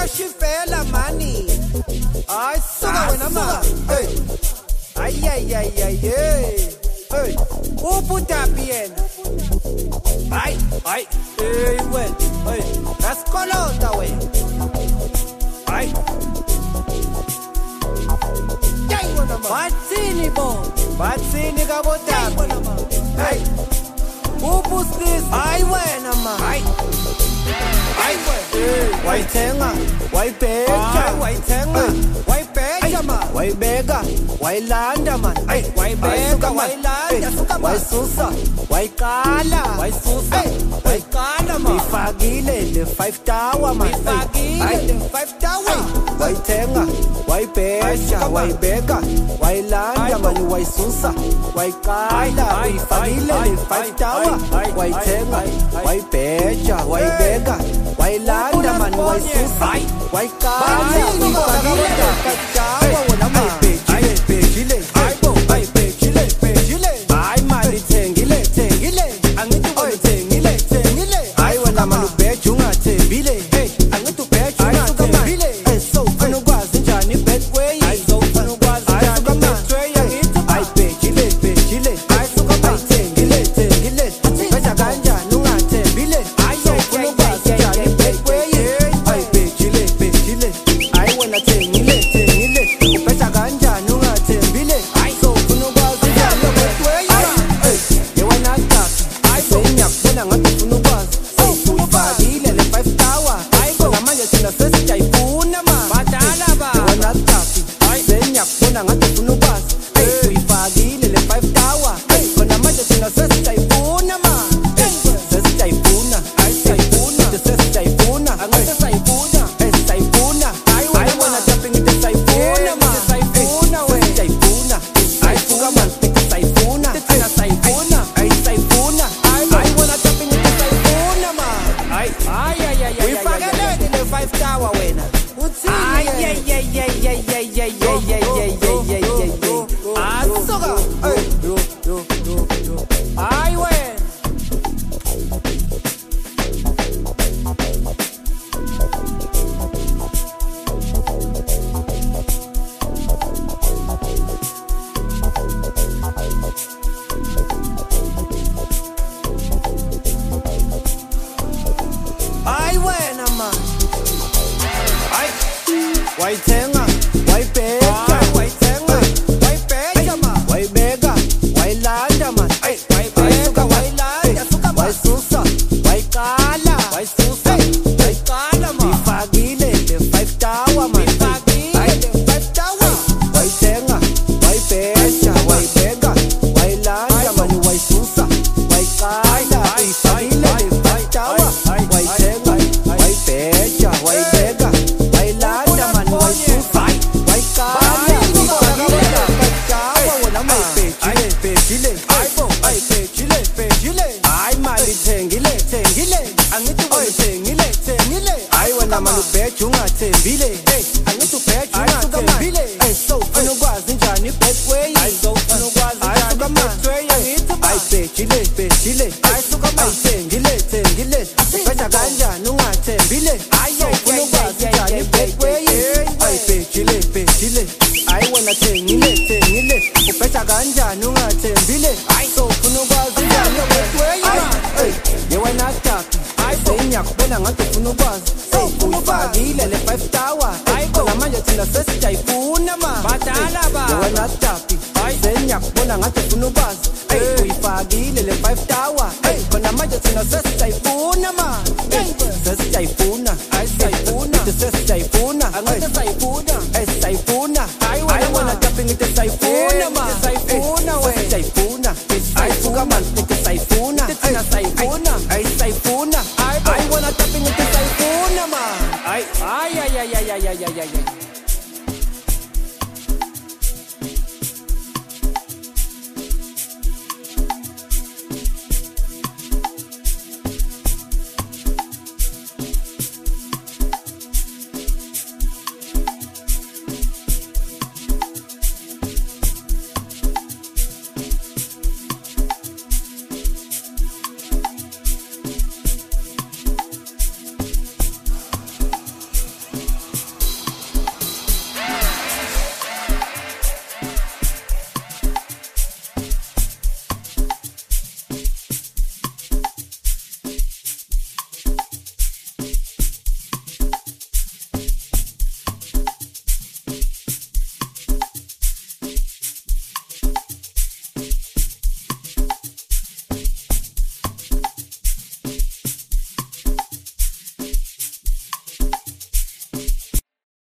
shifela mani. Ay, suka wena ma. Hey. Ay. Hey. Uputapi yena. Ay. Hey, well. Hey. Naskolota we. Ay. Yay wena ma. Batsini bo. Batsini ka botapi. Wena ma. Hey. Upustis. Ay wena ma. Ay. Waitenga, waibeka, waitenga, waibeka man, waibeka, wailanda man, waibeka, wailanda, waisusa, waikala, waisusa, waikala man, ifagile le 5 tower man, ifagile le 5 tower, waitenga, waibeka, waibeka, wailanda man, waisusa, waikala, ifagile le 5 tower, waitenga, waibeka, waibeka, wailanda man, waisusa, waikala, ifagile le 5 tower, wena man, pejile, pejile, ay mali tengile, angithi wena tengile, ay wena man ubeja ungathembile, angithi ubeja ungathembile, so ufuna ukwazi njani best way, so ufuna ukwazi njani best way, ay pejile, ay suka man tengile, beja kanjani ungathembile, so ufuna ukwazi njani best way, ay pejile, ay wena tengile, beja kanjani ungathembile, so ufuna ukwazi njani best way, ye wena tata, ay senyakubona ngathi ufuna ukwazi, uyifakile le 5 tower, namanje thina sesijayifuna man, badala ba, ye wena tata, senyakubona ngathi ufuna ukwazi, uyifakile le 5 tower, namanje thina sesijayifuna man, sesijayifuna, sesijayifuna, angathi sayifuna, ay wena tata ngithi sayifuna man, sayifuna we, sayifuna, ay suka man ngithi sayifuna, thina sayifuna, ay sayifuna, ay wena tata ngithi sayifuna man, ay uyifakele le 5 tower wena, uthini asuka, ay wena. Ay wena man, ay waitenga, waibeka, waibeka man, waibeka, wailanda man, waibeka, wailanda, waisusa, waikala, waikala man, ifagile le 5 tower man, ifagile le 5 tower, waitenga, waibeka, wailanda man, waisusa, waikala, ifagile le 5 tower, waitenga, waibeka, wailanda man, waisusa, waikala, ifagile le 5 tower, wena man, pejile, ay mali tengile, angithi wena tengile, ay wena man ubeja ungathembile, angithi ubeja ungathembile, so ufuna ukwazi njani best way, so ufuna ukwazi njani best way, ay pejile, ay suka man tengile, beja kanjani ungathembile, so ufuna ukwazi njani best way, ay pejile, ay wena tengile, ubeja kanjani ungathembile, so ufuna ukwazi njani best way, ye wena tata, senyakubona ngathi ufuna ukwazi, uyifakile le 5 tower, namanje thina sesijayifuna man, badala ba, ye wena tata, senyakubona ngathi ufuna ukwazi, uyifakile le 5 tower, namanje thina sesijayifuna man, sesijayifuna, sayifuna, angathi sayifuna, ay wena tata ngithi sayifuna man.